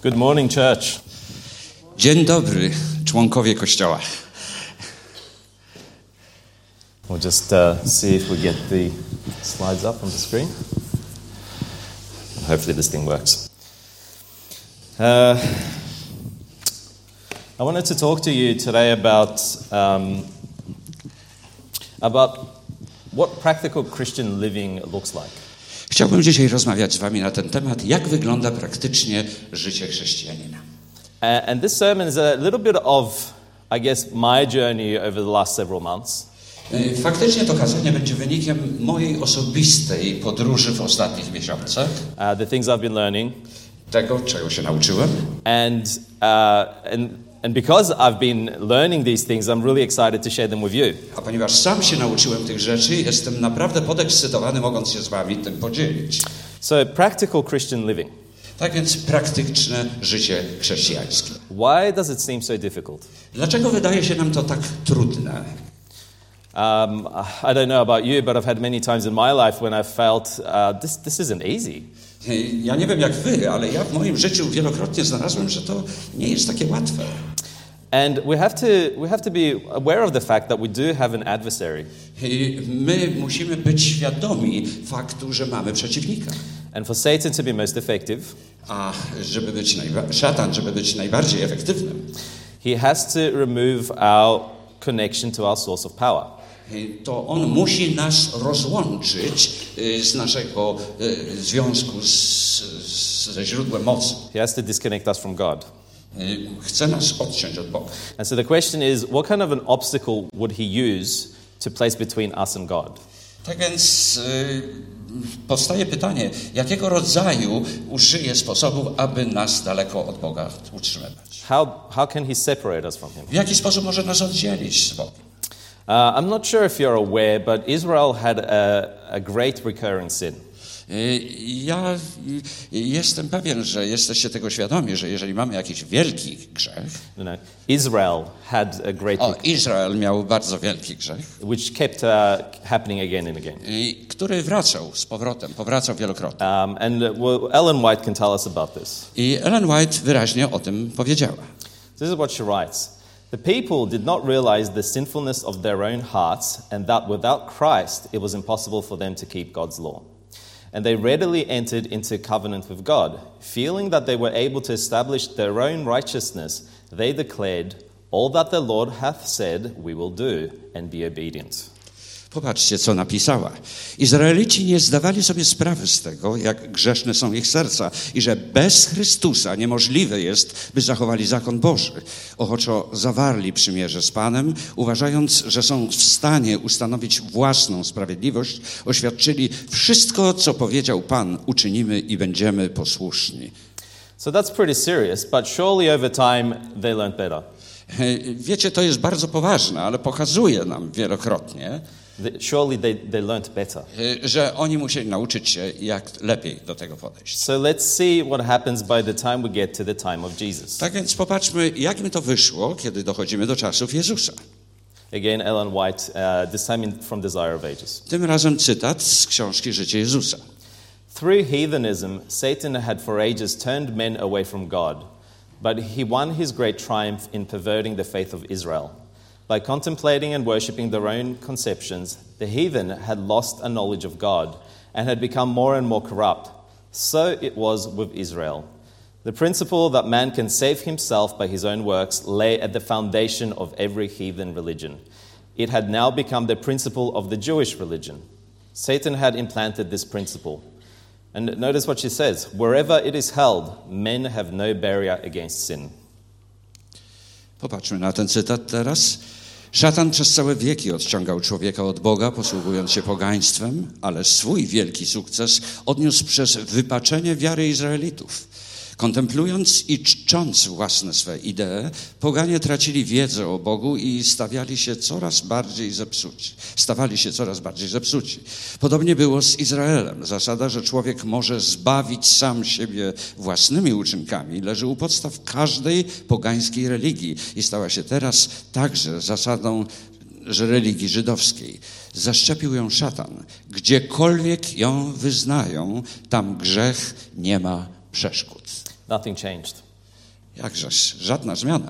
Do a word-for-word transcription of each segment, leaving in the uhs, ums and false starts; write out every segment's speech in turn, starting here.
Good morning, church. Dzień dobry, członkowie Kościoła. We'll just uh, see if we get the slides up on the screen. Hopefully this thing works. Uh, I wanted to talk to you today about um, about what practical Christian living looks like. Chciałbym dzisiaj rozmawiać z wami na ten temat, jak wygląda praktycznie życie chrześcijanina. Uh, and this sermon is a little bit of, I guess, my journey over the last several months. Faktycznie to kazanie będzie wynikiem mojej osobistej podróży w ostatnich miesiącach. Uh, the things I've been learning. Tego, czego się nauczyłem. And uh, and and because I've been learning these things, I'm really excited to share them with you. A ponieważ sam się nauczyłem tych rzeczy, jestem naprawdę podekscytowany, mogąc się z wami tym podzielić. So, practical Christian living. Tak więc praktyczne życie chrześcijańskie. Why does it seem so difficult? Dlaczego wydaje się nam to tak trudne? Um, I don't know about you, but I've had many times in my life when I've felt uh, this this isn't easy. Ja nie wiem jak wy, ale ja w moim życiu wielokrotnie znalazłem, że to nie jest takie łatwe. And we have to we have to be aware of the fact that we do have an adversary. I my musimy być świadomi faktu, że mamy przeciwnika. And for Satan to be most effective, a żeby być najba- szatan, żeby być najbardziej efektywnym, he has to remove our connection to our source of power. To on musi nas rozłączyć z naszego związku z, z, ze źródłem mocy. He has to disconnect us from God. Chce nas odciąć od Boga. And so the question is, what kind of an obstacle would he use to place between us and God? Tak więc y, powstaje pytanie, jakiego rodzaju użyje sposobów, aby nas daleko od Boga utrzymywać? How how can he separate us from him? W jaki sposób może nas oddzielić z Bogiem? Uh, I'm not sure if you're aware, but Israel had a, a great recurring sin. Ja jestem pewien, że jesteście tego świadomi, że jeżeli mamy jakiś wielki grzech, No, no. Israel had a great, o, Izrael miał bardzo wielki grzech, which kept uh, happening again and again. który wracał z powrotem, powracał wielokrotnie. Um, and uh, well, Ellen White can tell us about this. I Ellen White wyraźnie o tym powiedziała. This is what she writes. The people did not realize the sinfulness of their own hearts and that without Christ it was impossible for them to keep God's law. And they readily entered into covenant with God. Feeling that they were able to establish their own righteousness, they declared, all that the Lord hath said we will do, and be obedient. Popatrzcie, co napisała. Izraelici nie zdawali sobie sprawy z tego, jak grzeszne są ich serca i że bez Chrystusa niemożliwe jest, by zachowali zakon Boży. Ochoczo zawarli przymierze z Panem, uważając, że są w stanie ustanowić własną sprawiedliwość, oświadczyli, wszystko, co powiedział Pan, uczynimy i będziemy posłuszni. So that's pretty serious, but surely over time they learned better. Wiecie, to jest bardzo poważne, ale pokazuje nam wielokrotnie, Surely they, they learnt better. że oni musieli nauczyć się, jak lepiej do tego podejść. So let's see what happens by the time we get to the time of Jesus. Tak więc popatrzmy, jak mi to wyszło, kiedy dochodzimy do czasów Jezusa. Again, Ellen White, uh, this time in, from Desire of Ages. Tym razem cytat z książki Życie Jezusa. Through heathenism, Satan had for ages turned men away from God, but he won his great triumph in perverting the faith of Israel. By contemplating and worshipping their own conceptions, the heathen had lost a knowledge of God and had become more and more corrupt. So it was with Israel. The principle that man can save himself by his own works lay at the foundation of every heathen religion. It had now become the principle of the Jewish religion. Satan had implanted this principle. And notice what she says, wherever it is held, men have no barrier against sin. Popatrzmy na ten cytat teraz. Szatan przez całe wieki odciągał człowieka od Boga, posługując się pogaństwem, ale swój wielki sukces odniósł przez wypaczenie wiary Izraelitów. Kontemplując i czcząc własne swe idee, poganie tracili wiedzę o Bogu i stawiali się coraz bardziej zepsuci. Stawali się coraz bardziej zepsuci. Podobnie było z Izraelem. Zasada, że człowiek może zbawić sam siebie własnymi uczynkami, leży u podstaw każdej pogańskiej religii i stała się teraz także zasadą że religii żydowskiej. Zaszczepił ją szatan. Gdziekolwiek ją wyznają, tam grzech nie ma przeszkód. Nothing changed. Jakżeż, żadna zmiana.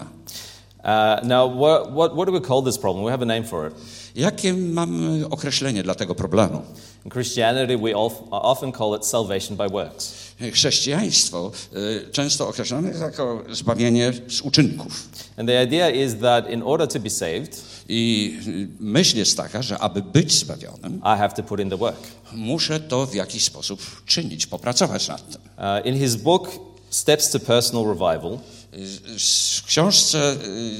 Uh, now, what, what, what do we call this problem? We have a name for it. Jakie mamy określenie dla tego problemu? In Christianity, we of, often call it salvation by works. Chrześcijaństwo y, często określane jest jako zbawienie z uczynków. And the idea is that in order to be saved, I y, myśl jest taka, że aby być zbawionym, I have to put in the work. muszę to w jakiś sposób czynić, popracować nad tym. Uh, in his book, Steps to Personal Revival, W książce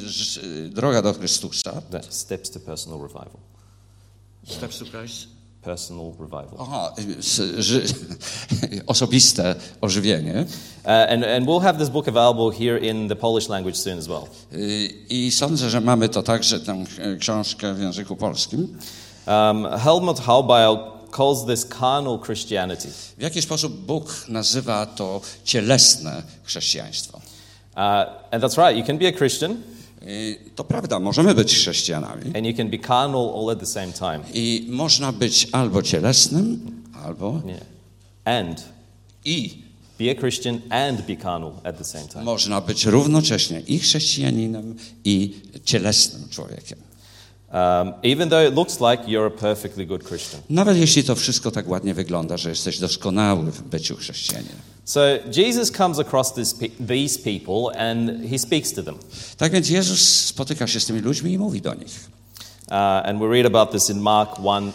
y, Droga do Chrystusa, the Steps to Personal Revival. Steps to Christ. Personal revival. Aha, z, ży, osobiste ożywienie. Uh, and, and we'll have this book available here in the Polish language soon as well. Y, I sądzę, że mamy to także tę książkę w języku polskim. Um, Helmut Haubeil calls this carnal Christianity. W jaki sposób Bóg nazywa to cielesne chrześcijaństwo? Uh, and that's right, you can be a Christian Y, to prawda, możemy być chrześcijanami and you can be carnal all at the same time. i można być albo cielesnym, albo Yeah. And i be a Christian and be carnal at the same time. można być równocześnie i chrześcijaninem, i cielesnym człowiekiem. Um, even though it looks like you're a perfectly good Christian. Nawet jeśli to wszystko tak ładnie wygląda, że jesteś doskonały w byciu chrześcijaninem. So Jesus comes across this pe- these people and he speaks to them. Tak więc Jezus spotyka się z tymi ludźmi i mówi do nich. Uh, and we read about this in Mark one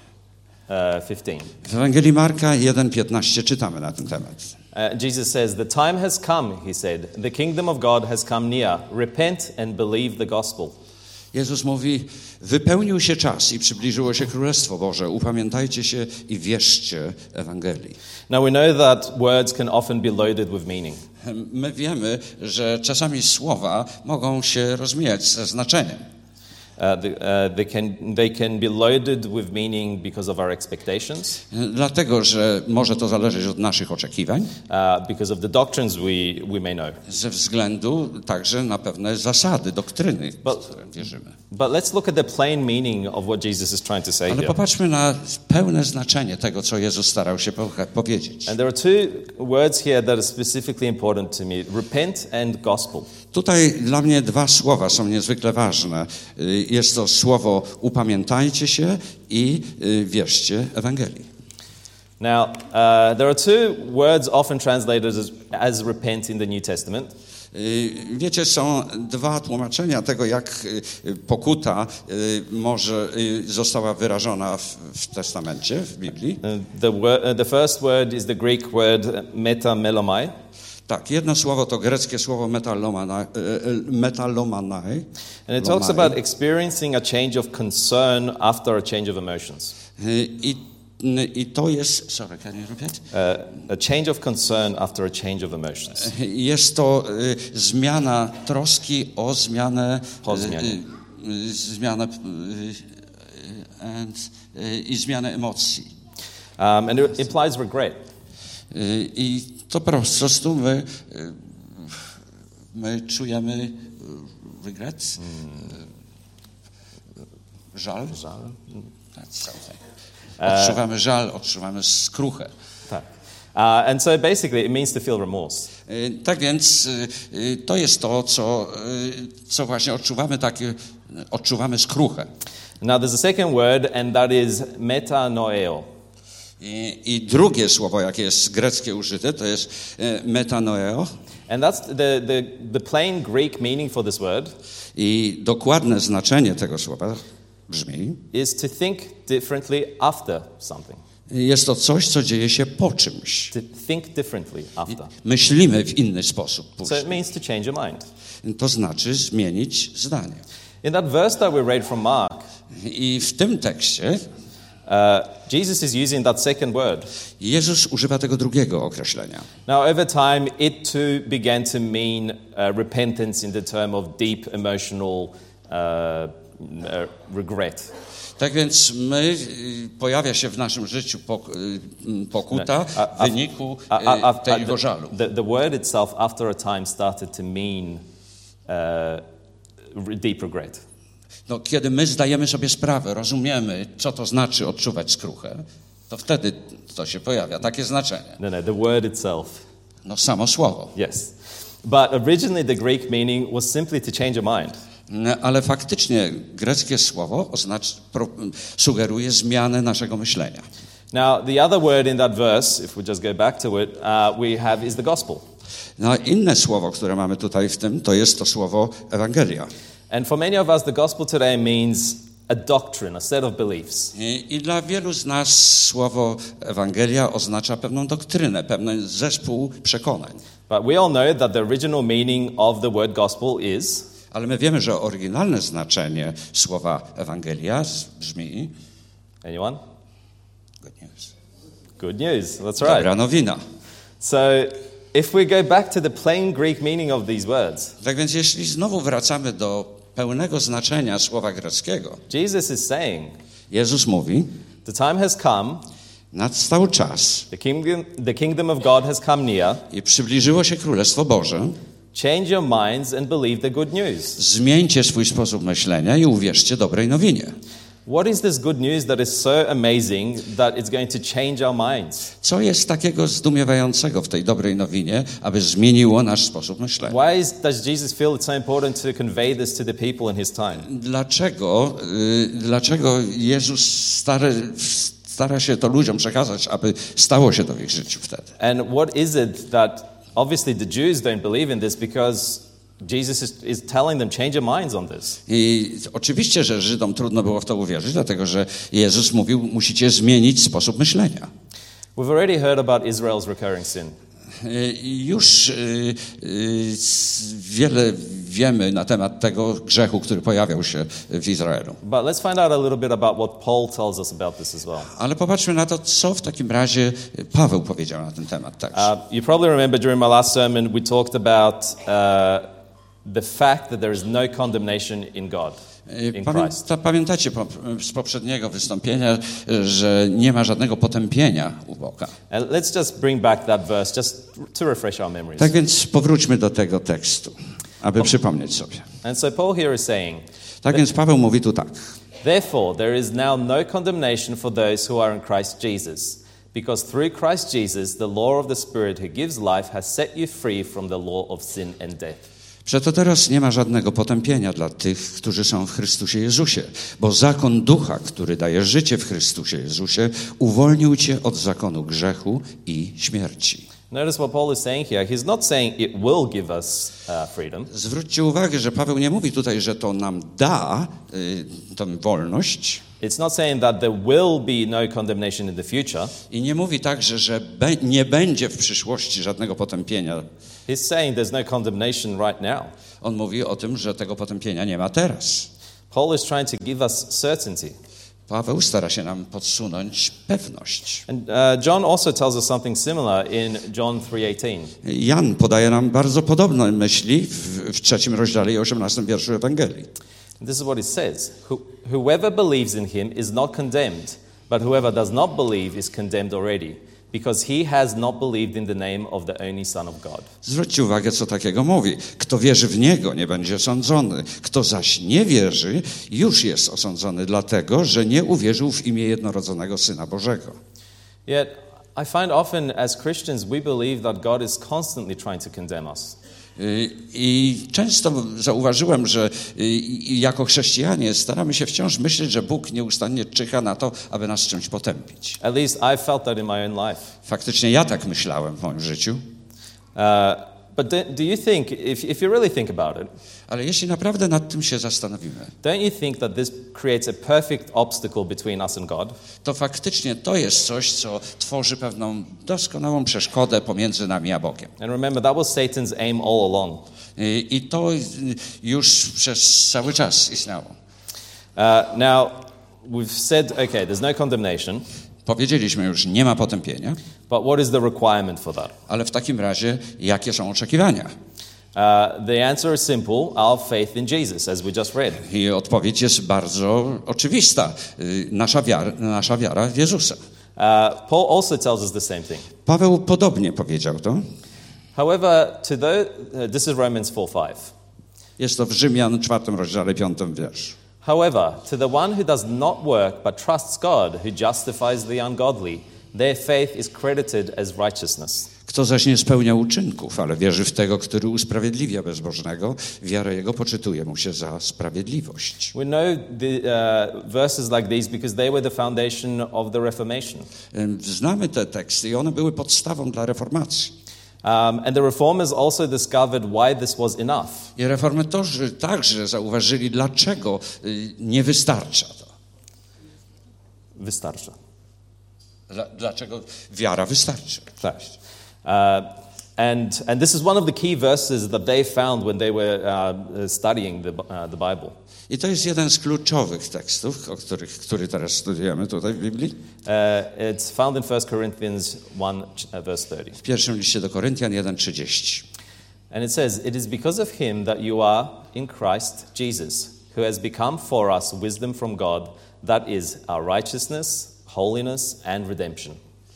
fifteen. W Ewangelii Marka jeden piętnaście czytamy na ten temat. Uh, Jesus says, "The time has come," he said. "The kingdom of God has come near. Repent and believe the gospel." Jezus mówi, wypełnił się czas i przybliżyło się Królestwo Boże. Upamiętajcie się i wierzcie Ewangelii. Now we know that words can often be loaded with meaning. My wiemy, że czasami słowa mogą się rozmijać ze znaczeniem. Uh, the, uh, they can they can be loaded with meaning because of our expectations, Dlatego, że może to zależeć od naszych oczekiwań, uh, because of the doctrines we, we may know. ze względu także na pewne zasady, doktryny, w But- które wierzymy. But let's look at the plain meaning of what Jesus is trying to say Ale here. popatrzmy na pełne znaczenie tego, co Jezus starał się po- powiedzieć. And there are two words here that are specifically important to me: repent and gospel. Tutaj dla mnie dwa słowa są niezwykle ważne. Y, Jest to słowo upamiętajcie się i y, wierzcie Ewangelii. Now, uh, there are two words often translated as, as repent in the New Testament. Y, Wiecie, są dwa tłumaczenia tego, jak y, pokuta y, może y, została wyrażona w, w Testamencie, w Biblii. Uh, the, wor- uh, the first word is the Greek word metamelomai, Tak, jedno słowo to greckie słowo metalomana- y, y, metalomanai. and it talks lomai. about experiencing a change of concern after a change of emotions. Y, I, I to jest, sorry, can you repeat? Uh, a change of concern after a change of emotions. Jest to y, zmiana troski o zmianę, Po zmianie. y, y, zmianę y, and, y, i zmianę emocji. Um, and it implies regret. Y, I to po prostu my, y, my czujemy y, regret, y, żal. Żal. That's something. Odczuwamy żal, odczuwamy skruchę. Tak. Uh, and so basically it means to feel remorse. Y, Tak więc y, y, to jest to, co, y, co właśnie odczuwamy, takie, odczuwamy skruchę. Now there's a second word and that is metanoeo. I, I drugie słowo, jakie jest greckie użyte, to jest y, metanoeo. And that's the, the, the plain Greek meaning for this word I dokładne znaczenie tego słowa brzmi, is to think differently after something. jest to coś, co dzieje się po czymś. To think differently after. Myślimy w inny sposób So it później. means to change your mind. To znaczy zmienić zdanie. In that verse that we read from Mark, I w tym tekście uh, Jesus is using that second word. Jezus używa tego drugiego określenia. Now, over time, it too began to mean uh, repentance in the term of deep emotional uh, uh, regret. Tak więc my, y, pojawia się w naszym życiu pok- y, pokuta A- a- w wyniku a- a- a- y, tego the, żalu. the, the word itself, after a time, started to mean uh, re- deep regret. No, kiedy my zdajemy sobie sprawę, rozumiemy, co to znaczy odczuwać skruchę, to wtedy to się pojawia, takie znaczenie. No, no, the word itself. No samo słowo. Yes. But originally the Greek meaning was simply to change your mind. Ale faktycznie greckie słowo oznacza, pro, sugeruje zmianę naszego myślenia. Now, the other word in that verse, if we just go back to it, uh, we have is the gospel. No, inne słowo, które mamy tutaj w tym, to jest to słowo Ewangelia. And for many of us, the gospel today means a doctrine, a set of beliefs. I, I dla wielu z nas słowo Ewangelia oznacza pewną doktrynę, pewien zespół przekonań. But we all know that the original meaning of the word gospel is... Ale my wiemy, że oryginalne znaczenie słowa Ewangelia brzmi... Anyone? Good news. Good news, that's right. Dobra nowina. So, if we go back to the plain Greek meaning of these words... Tak więc jeśli znowu wracamy do pełnego znaczenia słowa greckiego, Jesus is saying... Jezus mówi, The time has come, nadstał czas the kingdom, the kingdom of God has come near. i przybliżyło się Królestwo Boże. Change your minds and believe the good news. Zmieńcie swój sposób myślenia i uwierzcie dobrej nowinie. What is this good news that is so amazing that it's going to change our minds? Co jest takiego zdumiewającego w tej dobrej nowinie, aby zmieniło nasz sposób myślenia? Why is, does Jesus feel it's so important to convey this to the people in his time? Dlaczego, y, dlaczego Jezus stara, stara się to ludziom przekazać, aby stało się to w ich życiu wtedy? And what is it that obviously the Jews don't believe in this because Jesus is, is telling them change your minds on this. I oczywiście, że Żydom trudno było w to uwierzyć, dlatego że Jezus mówił, musicie zmienić sposób myślenia. We've already heard about Israel's recurring sin. I już y, y, wiele wiemy na temat tego grzechu, który pojawiał się w Izraelu. But let's find out a little bit about what Paul tells us about this as well. Ale popatrzmy na to, co w takim razie Paweł powiedział na ten temat także. Uh, you probably remember during my last sermon we talked about uh, the fact that there is no condemnation in God, in Christ. Pamię- pamiętacie po, z poprzedniego wystąpienia, że nie ma żadnego potępienia u Boga. And let's just bring back that verse just to refresh our memories. Tak więc powróćmy do tego tekstu, aby przypomnieć sobie. And so Paul here is saying, Tak więc Paweł mówi tu tak. therefore there is now no condemnation for those who are in Christ Jesus, because through Christ Jesus the law of the Spirit who gives life has set you free from the law of sin and death. Przeto teraz nie ma żadnego potępienia dla tych, którzy są w Chrystusie Jezusie, bo zakon ducha, który daje życie w Chrystusie Jezusie, uwolnił cię od zakonu grzechu i śmierci. Notice what Paul is saying here. He's not saying it will give us uh, freedom. Zwróćcie uwagę, że Paweł nie mówi tutaj, że to nam da y, tę wolność. It's not saying that there will be no condemnation in the future. I nie mówi także, że be, nie będzie w przyszłości żadnego potępienia. He's saying there's no condemnation right now. On mówi o tym, że tego potępienia nie ma teraz. Paul is trying to give us certainty. Paweł stara się nam podsunąć pewność. And uh, John also tells us something similar in John three eighteen. Jan podaje nam bardzo podobne myśli w, w trzecim rozdziale i osiemnastym wierszu Ewangelii. This is what it says. Who, whoever believes in him is not condemned, but whoever does not believe is condemned already, because he has not believed in the name of the only Son of God. Zwróćcie uwagę, co takiego mówi. Kto wierzy w Niego, nie będzie sądzony. Kto zaś nie wierzy, już jest osądzony, dlatego, że nie uwierzył w imię jednorodzonego Syna Bożego. Yet, I find often as Christians we believe that God is constantly trying to condemn us. I często zauważyłem, że jako chrześcijanie staramy się wciąż myśleć, że Bóg nieustannie czyha na to, aby nas czymś potępić. At least I've felt that in my own life. Faktycznie ja tak myślałem w moim życiu. Uh, but do, do you think, if, if you really think about it, Ale jeśli naprawdę nad tym się zastanowimy, don't you think that this creates a perfect obstacle between us and God? to faktycznie to jest coś, co tworzy pewną doskonałą przeszkodę pomiędzy nami a Bogiem. And remember, that was Satan's aim all along. I, i to już przez cały czas istniało. Uh, now, we've said, okay, there's no condemnation, Powiedzieliśmy już, nie ma potępienia, but what is the requirement for that? ale w takim razie jakie są oczekiwania? Uh, the answer is simple, our faith in Jesus, as we just read. I odpowiedź jest bardzo oczywista. Nasza wiara, nasza wiara w Jezusa. Uh, Paul also tells us the same thing. Paweł podobnie powiedział to. However, to the, uh, this is Romans four five. Jest to w Rzymian czwartym rozdziale piątym wiersz. However, to the one who does not work but trusts God, who justifies the ungodly, their faith is credited as righteousness. Kto zaś nie spełnia uczynków, ale wierzy w tego, który usprawiedliwia bezbożnego, wiara jego poczytuje mu się za sprawiedliwość. We know the uh, verses like these because they were the foundation of the Reformation. Znamy te teksty i one były podstawą dla reformacji. Um, and the reformers also discovered why this was enough. I reformatorzy także zauważyli, dlaczego nie wystarcza to. Wystarcza. Dla, dlaczego wiara wystarczy. Tak. Uh, and, and this is one of the key verses that they found when they were uh, studying the, uh, the Bible. I to jest jeden z kluczowych tekstów, o których, który teraz studujemy tutaj w Biblii. Uh, it's found in First Corinthians one, uh, verse thirty. W pierwszym liście do Koryntian jeden trzydzieści. And it says, "It is because of him that you are in Christ Jesus, who has become for us wisdom from God, that is our righteousness, holiness and redemption."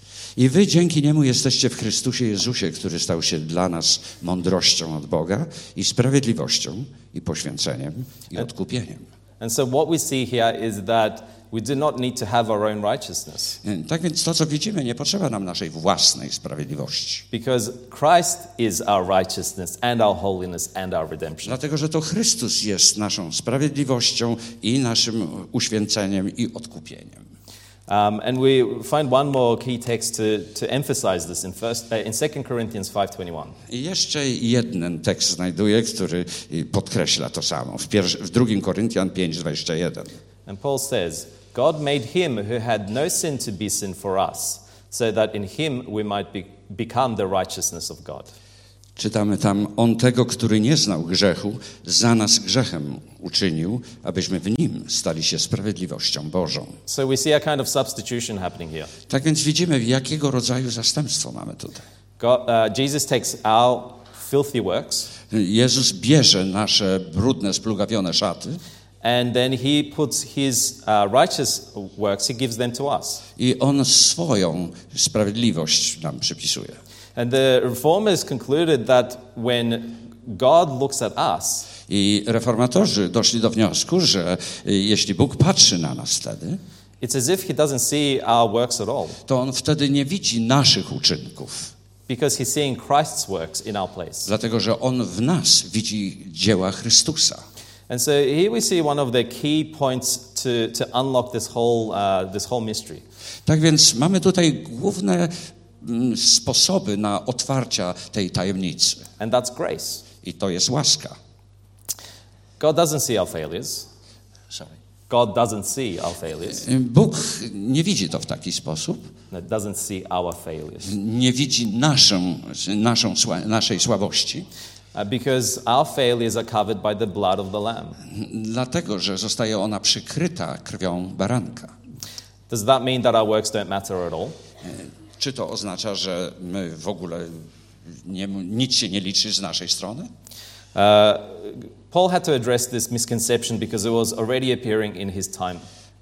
I wy dzięki niemu jesteście w Chrystusie Jezusie, który stał się dla nas mądrością od Boga i sprawiedliwością i poświęceniem i odkupieniem. And so what we see here is that we do not need to have our own righteousness. Tak więc to, co widzimy, nie potrzeba nam naszej własnej sprawiedliwości. Because Christ is our righteousness and our holiness and our redemption. Dlatego, że to Chrystus jest naszą sprawiedliwością i naszym uświęceniem i odkupieniem. Um, and we find one more key text to, to emphasize this in, first, uh, in Second Corinthians five twenty-one. I jeszcze jeden tekst znajduję, który podkreśla to samo. W, pierwszy, w drugim Koryntian pięć dwadzieścia jeden. And Paul says, God made him who had no sin to be sin for us, so that in him we might be, become the righteousness of God. Czytamy tam, on tego, który nie znał grzechu, za nas grzechem uczynił, abyśmy w nim stali się sprawiedliwością Bożą. So we see a kind of substitution happening here. Tak więc widzimy, jakiego rodzaju zastępstwo mamy tutaj. God, uh, Jesus takes our filthy works, Jezus bierze nasze brudne, splugawione szaty and then he puts his uh, righteous works, he gives them to us. i on swoją sprawiedliwość nam przypisuje. And the reformers concluded that when God looks at us, I reformatorzy doszli do wniosku, że jeśli Bóg patrzy na nas wtedy, it's as if he doesn't see our works at all, to on wtedy nie widzi naszych uczynków, because he's seeing Christ's works in our place. dlatego że on w nas widzi dzieła Chrystusa. And so here we see one of the key points to, to unlock this whole, uh, this whole mystery. Tak więc mamy tutaj główne mm, sposoby na otwarcia tej tajemnicy. And that's grace. I to jest łaska. God doesn't see our failures. Sorry. God doesn't see our failures. Bóg nie widzi to w taki sposób. No, doesn't see our failures. Nie widzi naszą, naszą, naszej słabości. Uh, because our failures are covered by the blood of the Lamb. Dlatego, że zostaje ona przykryta krwią baranka. Does that mean that our works don't matter at all? Czy to oznacza, że my w ogóle nie, nic się nie liczy z naszej strony? Uh, Paul had to address this misconception because it was already appearing in his time.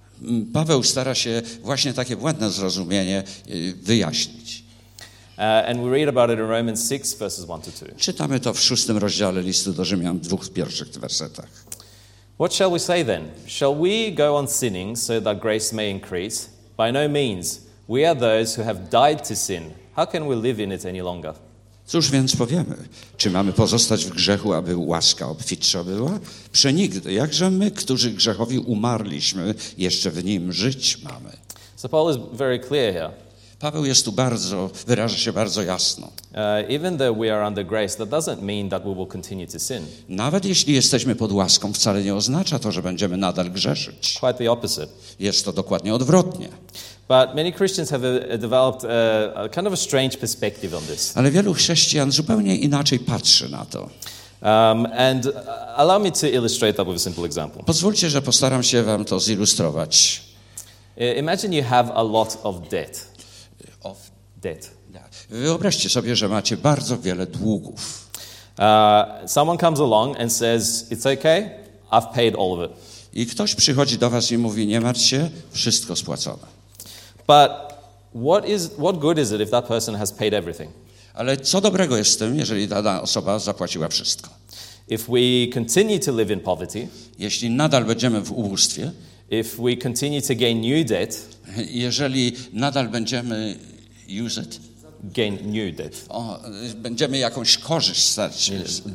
Paweł stara się właśnie takie błędne zrozumienie wyjaśnić. Uh, and we read about it in Romans six, verses one to two. Czytamy to w szóstym rozdziale listu do Rzymian, w dwóch pierwszych wersetach. What shall we say then? Shall we go on sinning so that grace may increase? By no means. We are those who have died to sin. How can we live in it any longer? Cóż więc powiemy? Czy mamy pozostać w grzechu, aby łaska obfitsza była? Przenigdy. Jakże my, którzy grzechowi umarliśmy, jeszcze w nim żyć mamy? So Paul is very clear here. Paweł jest tu bardzo, wyraża się bardzo jasno. Uh, even though we are under grace, that doesn't mean that we will continue to sin. Nawet jeśli jesteśmy pod łaską, wcale nie oznacza to, że będziemy nadal grzeszyć. Quite the opposite. Jest to dokładnie odwrotnie. But many Christians have uh, developed a, a kind of a strange perspective on this. Ale wielu chrześcijan zupełnie inaczej patrzy na to. Um, and uh, allow me to illustrate that with a simple example. Pozwólcie, że postaram się wam to zilustrować. Uh, imagine you have a lot of debt. Of Debt. Wyobraźcie sobie, że macie bardzo wiele długów. Uh, someone comes along and says, "It's okay, I've paid all of it." I ktoś przychodzi do was i mówi, nie martw się, wszystko spłacone. But what is what good is it if that person has paid everything? Ale co dobrego jest w tym, jeżeli dana osoba zapłaciła wszystko? If we continue to live in poverty, Jeśli nadal będziemy w ubóstwie, if we continue to gain new debt, jeżeli nadal będziemy use it, gain new debt. O, będziemy jakąś korzyść stać.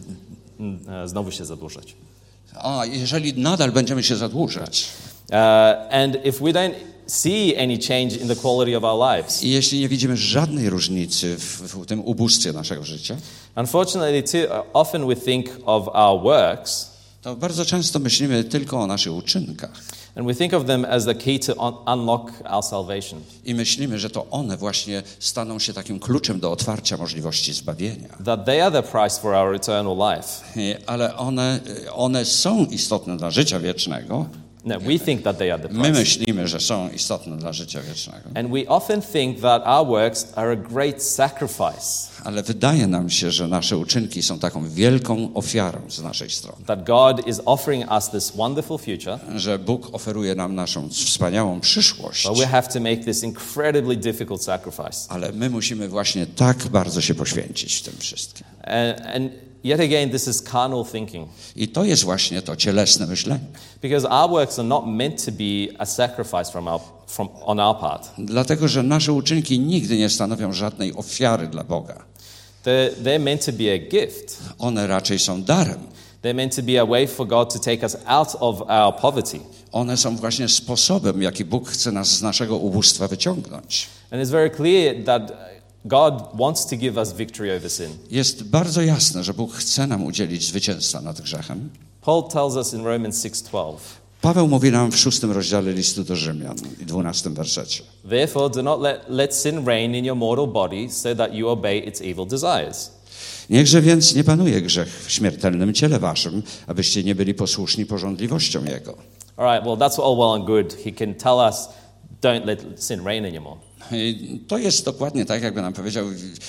Znowu się zadłużać. O, jeżeli nadal będziemy się zadłużać. Uh, and if we don't see any change in the quality of our lives. I jeśli nie widzimy żadnej różnicy w, w tym ubóstwie naszego życia, unfortunately, too often we think of our works, to bardzo często myślimy tylko o naszych uczynkach. And we think of them as the key to un- unlock our salvation. I myślimy, że to one właśnie staną się takim kluczem do otwarcia możliwości zbawienia. That they are the price for our eternal life. Ale one, one są istotne dla życia wiecznego. No, we think that they are the price. My myślimy, że są istotne dla życia wiecznego. And we often think that our works are a great sacrifice. Ale wydaje nam się, że nasze uczynki są taką wielką ofiarą z naszej strony. That God is offering us this wonderful future. Że Bóg oferuje nam naszą wspaniałą przyszłość. But we have to make this incredibly difficult sacrifice. Ale my musimy właśnie tak bardzo się poświęcić w tym wszystkim. And, and yet again, this is carnal thinking. I to jest właśnie to cielesne myślenie. Because our works are not meant to be a sacrifice from our, from, on our part. Dlatego, że nasze uczynki nigdy nie stanowią żadnej ofiary dla Boga. They're, they're meant to be a gift. One raczej są darem. They're meant to be a way for God to take us out of our poverty. One są właśnie sposobem, w jaki Bóg chce nas z naszego ubóstwa wyciągnąć. And it's very clear that God wants to give us victory over sin. Jest bardzo jasne, że Bóg chce nam udzielić zwycięstwa nad grzechem. Paul tells us in Romans six twelve. Paweł mówi nam w szóstym rozdziale listu do Rzymian i dwunastym wersecie. Therefore do not let, let sin reign in your mortal body so that you obey its evil desires. Niechże więc nie panuje grzech w śmiertelnym ciele waszym, abyście nie byli posłuszni pożądliwościom jego. All right, well that's all well and good. He can tell us don't let sin reign anymore. I to jest dokładnie tak, jakby nam powiedział,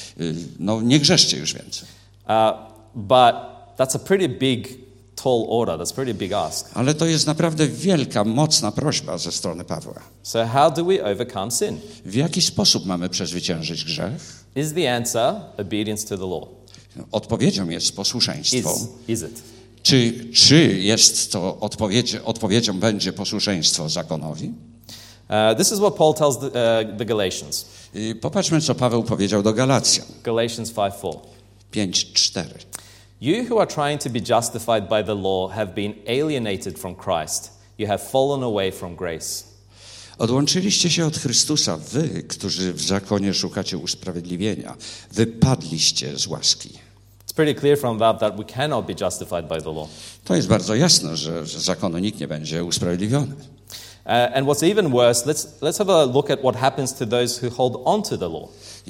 no nie grzeszcie już więcej. Uh, but that's a pretty big tall order. That's a pretty big ask. Ale to jest naprawdę wielka, mocna prośba ze strony Pawła. So how do we overcome sin? W jaki sposób mamy przezwyciężyć grzech? Is the answer obedience to the law? Odpowiedzią jest posłuszeństwo. Is, is it? Czy, czy jest to odpowiedź, odpowiedzią będzie posłuszeństwo zakonowi? Uh, this is what Paul tells the, uh, the Galatians. I popatrzmy, co Paweł powiedział do Galacjan. Galatians five four. pięć cztery. You who are trying to be justified by the law have been alienated from Christ. You have fallen away from grace. Odłączyliście się od Chrystusa, wy, którzy w zakonie szukacie usprawiedliwienia. Wypadliście z łaski. It's pretty clear from that that we cannot be justified by the law. To jest bardzo jasne, że z zakonu nikt nie będzie usprawiedliwiony. Uh, and what's even worse, let's, let's have a look at what happens to those who hold on to the law.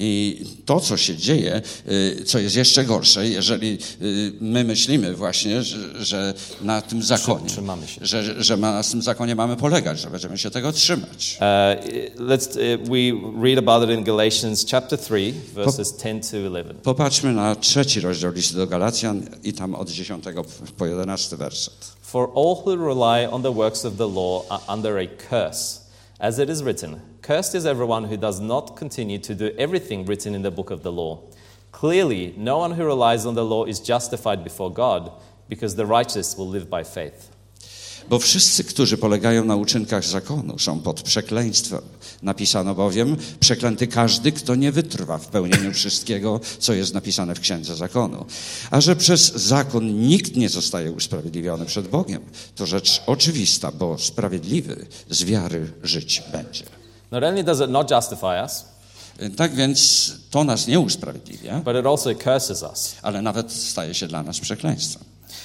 I to, co się dzieje, co jest jeszcze gorsze, jeżeli my myślimy właśnie, że, że na tym zakonie, Trzymamy się. że, że ma, na tym zakonie mamy polegać, że będziemy się tego trzymać. Uh, let's, uh, we read about it in Galatians chapter three, verses ten to eleven. Popatrzmy na trzeci rozdział listu do Galacjan i tam od dziesiątego po jedenasty werset. For all who rely on the works of the law are under a curse. As it is written, cursed is everyone who does not continue to do everything written in the book of the law. Clearly, no one who relies on the law is justified before God, because the righteous will live by faith. Bo wszyscy, którzy polegają na uczynkach zakonu, są pod przekleństwem. Napisano bowiem, przeklęty każdy, kto nie wytrwa w pełnieniu wszystkiego, co jest napisane w Księdze Zakonu. A że przez zakon nikt nie zostaje usprawiedliwiony przed Bogiem, to rzecz oczywista, bo sprawiedliwy z wiary żyć będzie. Not only does it not justify us, Tak więc to nas nie usprawiedliwia, but it also curses us. ale nawet staje się dla nas przekleństwem.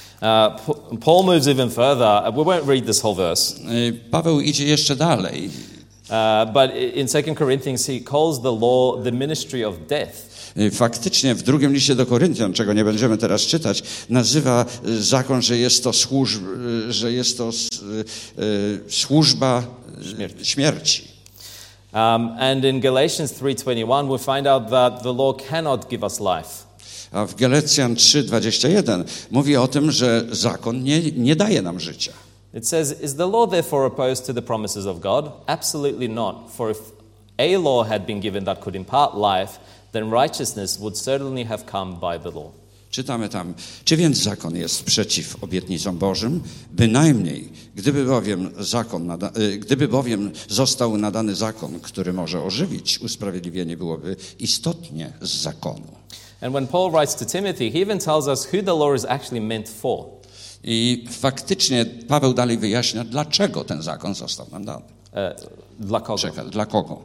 Uh, Paul moves even further. We won't read this whole verse. Paweł idzie jeszcze dalej. Uh, but in Second Corinthians he calls the law the ministry of death. Faktycznie w drugim liście do Koryntian, czego nie będziemy teraz czytać, nazywa zakon, że jest to, służb, że jest to służba śmierci. śmierci. Um, and in Galatians three twenty-one we find out that the law cannot give us life. A w Galacjan trzy dwadzieścia jeden mówi o tym, że zakon nie, nie daje nam życia. It says, is the law therefore opposed to the promises of God? Absolutely not. For if a law had been given that could impart life, then righteousness would certainly have come by the law. Czytamy tam, czy więc zakon jest przeciw obietnicom Bożym? Bynajmniej, gdyby bowiem, zakon nada, gdyby bowiem został nadany zakon, który może ożywić, usprawiedliwienie byłoby istotnie z zakonu. And when Paul writes to Timothy, he even tells us who the law is actually meant for. I faktycznie Paweł dalej wyjaśnia, dlaczego ten zakon został nam dany. Uh, dla kogo? Czekaj, dla kogo?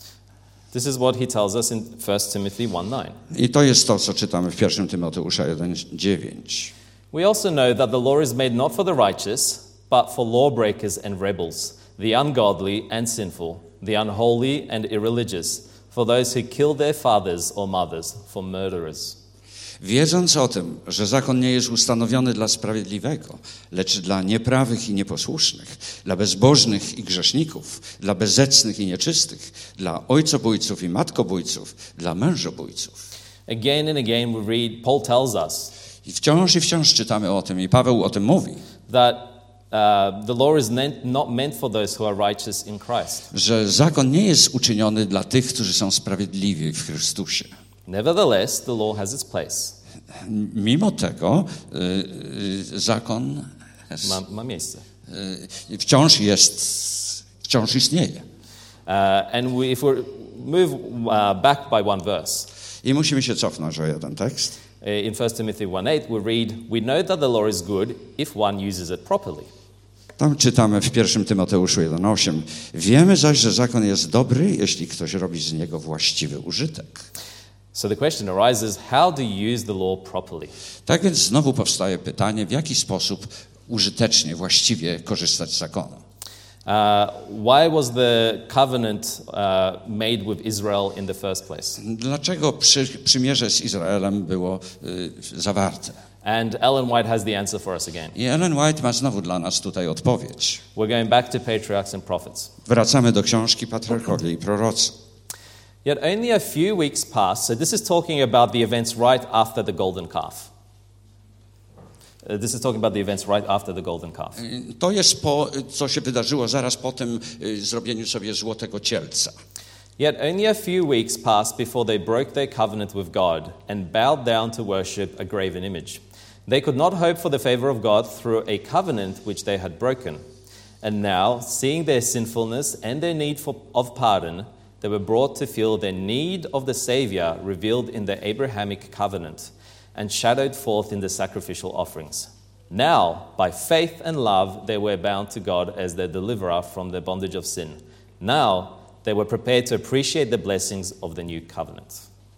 This is what he tells us in First Timothy one nine. I to jest to, co czytamy w pierwszym Tymoteusza jeden dziewięć. We also know that the law is made not for the righteous, but for lawbreakers and rebels, the ungodly and sinful, the unholy and irreligious, for those who kill their fathers or mothers, for murderers. Wiedząc o tym, że zakon nie jest ustanowiony dla sprawiedliwego, lecz dla nieprawych i nieposłusznych, dla bezbożnych i grzeszników, dla bezecnych i nieczystych, dla ojcobójców i matkobójców, dla mężobójców. Again and again we read, Paul tells us I wciąż i wciąż czytamy o tym i Paweł o tym mówi, that uh, the law is not meant for those who are righteous in Christ. że zakon nie jest uczyniony dla tych, którzy są sprawiedliwi w Chrystusie. Nevertheless, the law has its place. Mimo tego y, y, zakon has, Ma, ma miejsce. y, wciąż jest, wciąż istnieje. Uh, and we, if we move uh, back by one verse, I musimy się cofnąć o jeden tekst. in First Timothy one eight, we read, "We know that the law is good if one uses it properly." Tam czytamy w pierwszym Tymoteuszu jeden osiem. Wiemy zaś, że zakon jest dobry, jeśli ktoś robi z niego właściwy użytek. So the question arises, how do you use the law properly? Tak więc znowu powstaje pytanie, w jaki sposób użytecznie, właściwie korzystać z zakonu. Uh, why was the covenant uh, made with Israel in the first place? Dlaczego przy, przymierze z Izraelem było y, zawarte? And Ellen White has the answer for us again. I Ellen White ma znowu dla nas tutaj odpowiedź. We're going back to patriarchs and prophets. Wracamy do książki Patriarchowie i Prorocy. Yet only a few weeks passed, so this is talking about the events right after the golden calf. Uh, this is talking about the events right after the golden calf. To jest po, co się wydarzyło zaraz po tym y, zrobieniu sobie złotego cielca. Yet only a few weeks passed before they broke their covenant with God and bowed down to worship a graven image. They could not hope for the favor of God through a covenant which they had broken. And now, seeing their sinfulness and their need for, of pardon, they were brought to feel their need of the Savior revealed in the Abrahamic covenant and shadowed forth in the sacrificial offerings. Now, by faith and love, they were bound to God as their deliverer from the bondage of sin. Now, they were prepared to appreciate the blessings of the new covenant.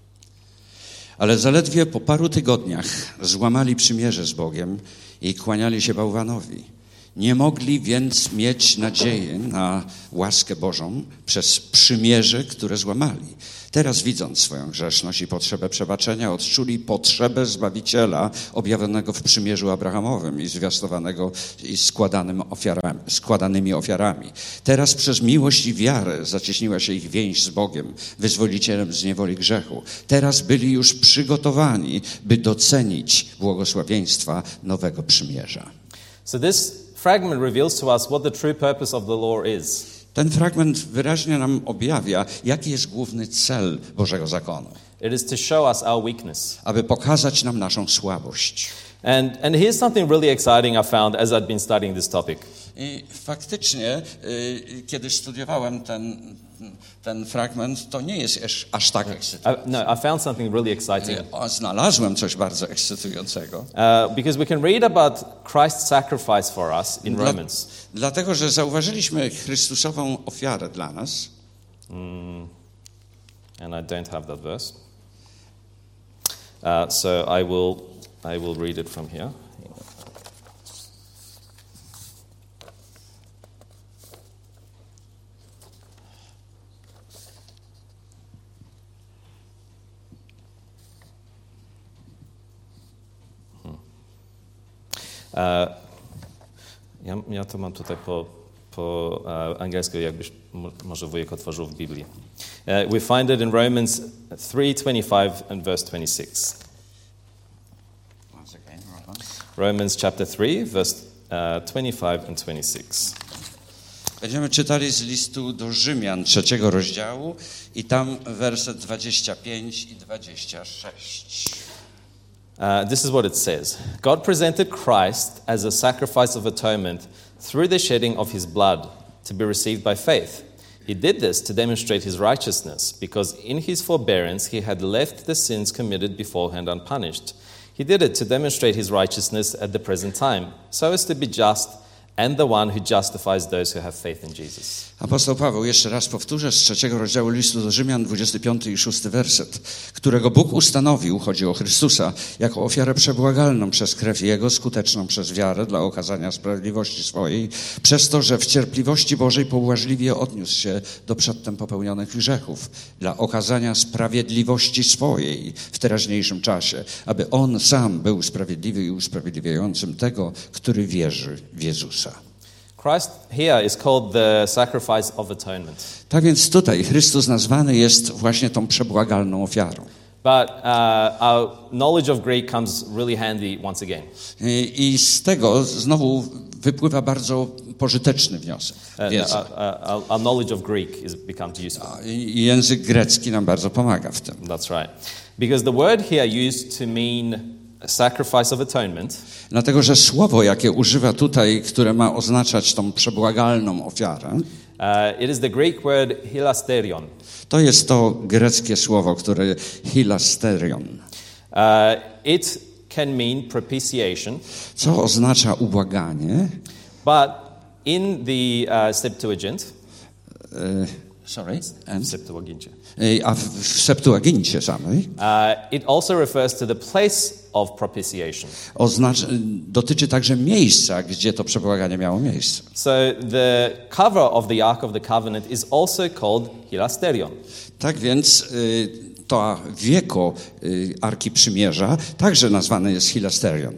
Ale zaledwie po paru tygodniach złamali przymierze z Bogiem i kłaniali się bałwanowi. Nie mogli więc mieć nadziei na łaskę Bożą przez przymierze, które złamali. Teraz, widząc swoją grzeszność i potrzebę przebaczenia, odczuli potrzebę Zbawiciela objawionego w przymierzu Abrahamowym i zwiastowanego i składanym ofiarami, składanymi ofiarami. Teraz przez miłość i wiarę zacieśniła się ich więź z Bogiem, Wyzwolicielem z niewoli grzechu. Teraz byli już przygotowani, by docenić błogosławieństwa nowego przymierza. So this fragment reveals to us what the true purpose of the law is. Ten fragment wyraźnie nam objawia, jaki jest główny cel Bożego zakonu. It is to show us our weakness. Aby pokazać nam naszą słabość. And, and here's something really exciting I found as I'd been studying this topic. I faktycznie, y, kiedy studiowałem ten, ten fragment, to nie jest aż tak ekscytujące. I, no, I found something really exciting. Y, znalazłem coś bardzo ekscytującego. Uh, because we can read about Christ's sacrifice for us in Dla, Romans. Dlatego, że zauważyliśmy Chrystusową ofiarę dla nas. Mm, and I don't have that verse. Uh, so I will, I will read it from here. Uh, ja, ja to mam tutaj po, po uh, angielsku, jakbyś mo, może wujek otworzył w Biblii. Uh, we find it in Romans three twenty-five and verse twenty-six. Once again, Romans. Romans chapter three, verse uh, twenty-five and twenty-six. Będziemy czytali z listu do Rzymian trzeciego rozdziału i tam werset dwadzieścia pięć i dwadzieścia sześć. Uh, this is what it says. God presented Christ as a sacrifice of atonement through the shedding of his blood to be received by faith. He did this to demonstrate his righteousness, because in his forbearance he had left the sins committed beforehand unpunished. He did it to demonstrate his righteousness at the present time, so as to be just and the one who justifies those who have faith in Jesus. Apostoł Paweł, jeszcze raz powtórzę, z trzeciego rozdziału listu do Rzymian, dwudziesty piąty i szósty werset, którego Bóg ustanowił, chodzi o Chrystusa, jako ofiarę przebłagalną przez krew Jego, skuteczną przez wiarę dla okazania sprawiedliwości swojej, przez to, że w cierpliwości Bożej pobłażliwie odniósł się do przedtem popełnionych grzechów, dla okazania sprawiedliwości swojej w teraźniejszym czasie, aby On sam był sprawiedliwy i usprawiedliwiającym tego, który wierzy w Jezusa. Christ here is called the sacrifice of atonement. Tak więc tutaj Chrystus nazwany jest właśnie tą przebłagalną ofiarą. But uh, our knowledge of Greek comes really handy once again. I, i z tego znowu wypływa bardzo pożyteczny wniosek. Uh, Wiedza. uh, uh, our knowledge of Greek is becomes useful. I język grecki nam bardzo pomaga w tym. That's right. Because the word here used to mean a sacrifice of atonement. Dlatego, że słowo, jakie używa tutaj, które ma oznaczać tą przebłagalną ofiarę, Uh, it is the Greek word hilasterion. to jest to greckie słowo, które hilasterion, Uh, it can mean propitiation, co oznacza ubłaganie. but in the uh, Septuagint, E, sorry, and? Septuagincie, E, a w, w Septuagincie samej uh, it also refers to the place of propitiation. oznacza, dotyczy także miejsca, gdzie to przebłaganie miało miejsce. So the cover of the Ark of the Covenant is also called hilasterion. Tak więc y, to wieko y, Arki Przymierza także nazwane jest hilasterion.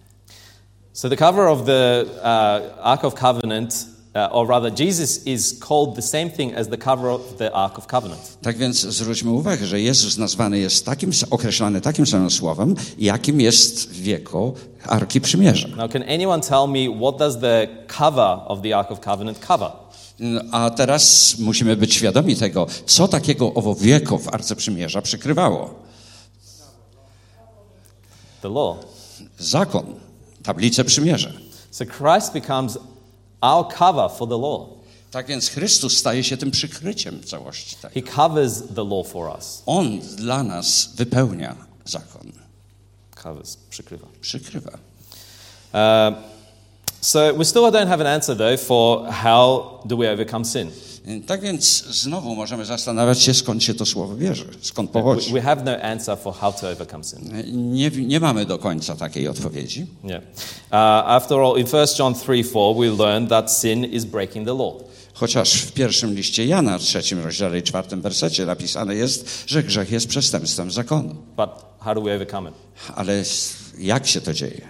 So the cover of the uh, Ark of Covenant, uh, or rather Jesus is called the same thing as the cover of the Ark of Covenant. Tak więc zwróćmy uwagę, że Jezus nazwany jest takim, określany takim samym słowem, jakim jest wieko Arki Przymierza. Now, can anyone tell me what does the cover of the Ark of Covenant cover? A teraz musimy być świadomi tego, co takiego owo wieko w Arce Przymierza przykrywało. The law. Zakon, tablicę przymierza. So Christ becomes our cover for the law. Tak więc Chrystus staje się tym przykryciem całości. Tak. He covers the law for us. On dla nas wypełnia zakon. Covers, przykrywa. Przykrywa. Uh, so we still don't have an answer though for how do we overcome sin. Tak więc znowu możemy zastanawiać się, skąd się to słowo bierze, skąd We, pochodzi. we have no answer for how to overcome sin. Nie, nie mamy do końca takiej odpowiedzi. Yeah. Uh, after all, in First John three four we learn that sin is breaking the law. Chociaż w pierwszym liście Jana, trzecim rozdziale i czwartym wersecie napisane jest, że grzech jest przestępstwem zakonu. But how do we overcome it? Ale jak się to dzieje?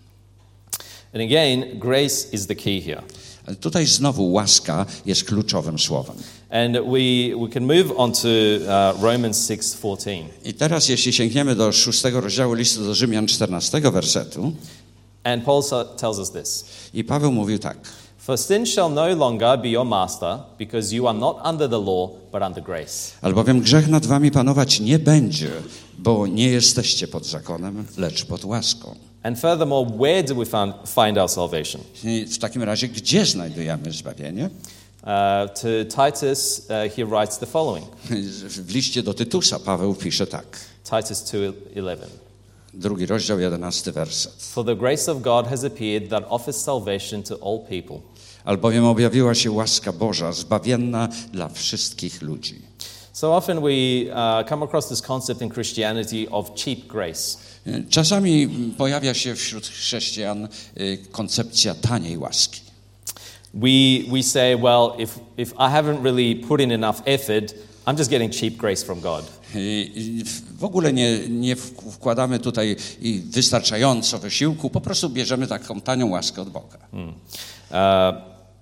And again, grace is the key here. Ale tutaj znowu łaska jest kluczowym słowem. And we, we can move on to uh, Romans six fourteen. I teraz, jeśli sięgniemy do szóstego rozdziału listu do Rzymian, czternastego wersetu, And Paul sa- tells us this. i Paweł mówił tak. For sin shall no longer be your master, because you are not under the law, but under grace. Albowiem grzech nad wami panować nie będzie, bo nie jesteście pod zakonem, lecz pod łaską. And furthermore, where do we find, find our salvation? I w takim razie, gdzie znajdujemy zbawienie? Uh, to Titus, uh, he writes the following. W liście do Tytusa Paweł pisze tak. Titus two eleven. Drugi rozdział, jedenasty werset. For the grace of God has appeared that offers salvation to all people. Albowiem objawiła się łaska Boża, zbawienna dla wszystkich ludzi. So often we uh, come across this concept in Christianity of cheap grace. Czasami pojawia się wśród chrześcijan y, koncepcja taniej łaski. We, we say, well, if, if I haven't really put in enough effort, I'm just getting cheap grace from God. I- i W ogóle nie, nie wkładamy tutaj i wystarczająco wysiłku, po prostu bierzemy taką tanią łaskę od Boga. Hmm. Uh,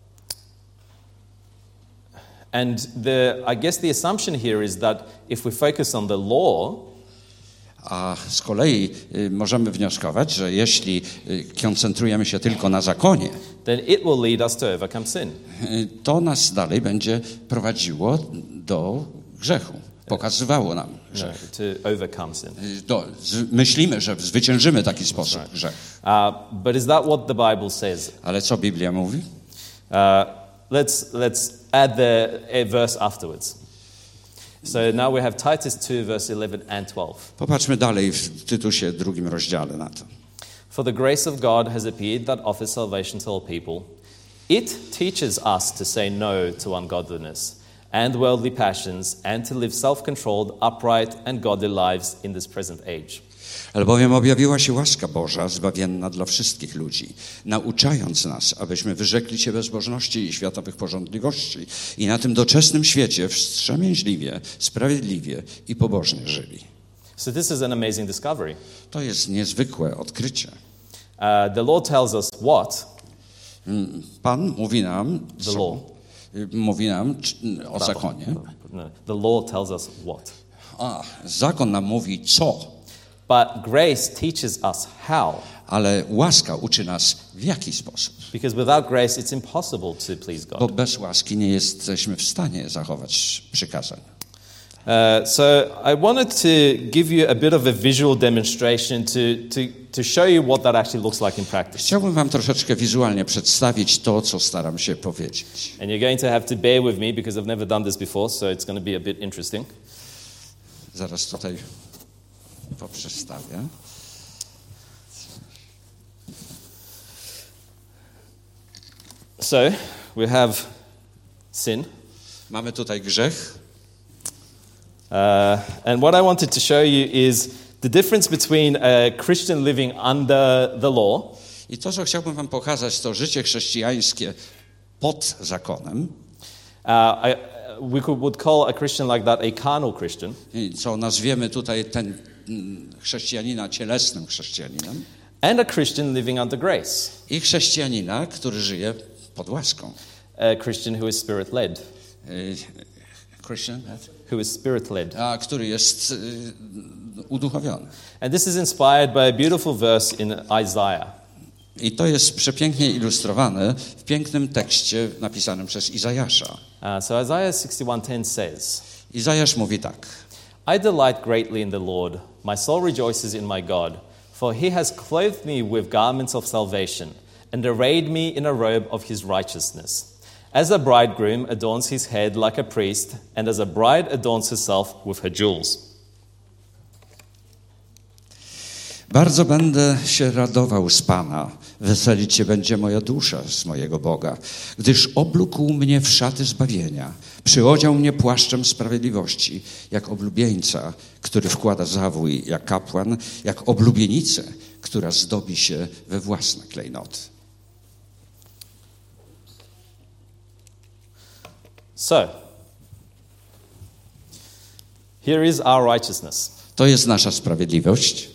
and the, I guess the assumption here is that if we focus on the law, A z kolei y, możemy wnioskować, że jeśli y, koncentrujemy się tylko na zakonie, then it will lead us to overcome sin. y, to nas dalej będzie prowadziło do grzechu. pokazywało nam, no, że to overcome sin. do, z, myślimy, że zwyciężymy taki sposób grzech. Uh, but is that what the Bible says? Ale co Biblia mówi? Uh, let's let's add the a verse afterwards. So now we have Titus two, verse eleven and twelve. Popatrzmy dalej w Tytusie drugim rozdziale na to. For the grace of God has appeared that offers salvation to all people. It teaches us to say no to ungodliness and worldly passions, and to live self-controlled, upright, and godly lives in this present age. Albowiem objawiła się łaska Boża, zbawienna dla wszystkich ludzi, nauczając nas, abyśmy wyrzekli się bezbożności i światowych porządliwości i na tym doczesnym świecie wstrzemięźliwie, sprawiedliwie i pobożnie żyli. So this is an amazing discovery. To jest niezwykłe odkrycie. Uh, the law tells us what? Pan mówi nam, The law. mówi nam o zakonie. No, the law tells us what? A, zakon nam mówi co, But grace teaches us how. ale łaska uczy nas w jaki sposób. Because without grace, it's impossible to please God. Bo bez łaski nie jesteśmy w stanie zachować przykazań. Uh, so I wanted to give you a bit of a visual demonstration to, to, to show you what that actually looks like in practice. Chciałbym wam troszeczkę wizualnie przedstawić to, co staram się powiedzieć. And you're going to have to bear with me because I've never done this before, so it's going to be a bit interesting. Zaraz tutaj poprzestawię. So we have sin. Mamy tutaj grzech. Uh, and what I wanted to show you is the difference between a Christian living under the law I to, co chciałbym wam pokazać, to życie chrześcijańskie pod zakonem. Uh, I, we could, would call a Christian like that a carnal Christian. I co nazwiemy tutaj ten mm, chrześcijanina cielesnym chrześcijaninem. And a Christian living under grace. I chrześcijanina, który żyje pod łaską. A Christian who is spirit-led. Y, Christian, Who is spirit-led. a który jest y, uduchowiony. And this is inspired by a beautiful verse in Isaiah. I to jest przepięknie ilustrowane w pięknym tekście napisanym przez Izajasza. Uh, so Isaiah sixty-one ten says, Izajasz mówi tak. I delight greatly in the Lord. My soul rejoices in my God. For he has clothed me with garments of salvation and arrayed me in a robe of his righteousness. As a bridegroom adorns his head like a priest, and as a bride adorns herself with her jewels. Bardzo będę się radował z Pana, weselić się będzie moja dusza z mojego Boga, gdyż oblókł mnie w szaty zbawienia, przyodział mnie płaszczem sprawiedliwości, jak oblubieńca, który wkłada zawój, jak kapłan, jak oblubienicę, która zdobi się we własne klejnoty. So, here is our righteousness. To jest nasza sprawiedliwość.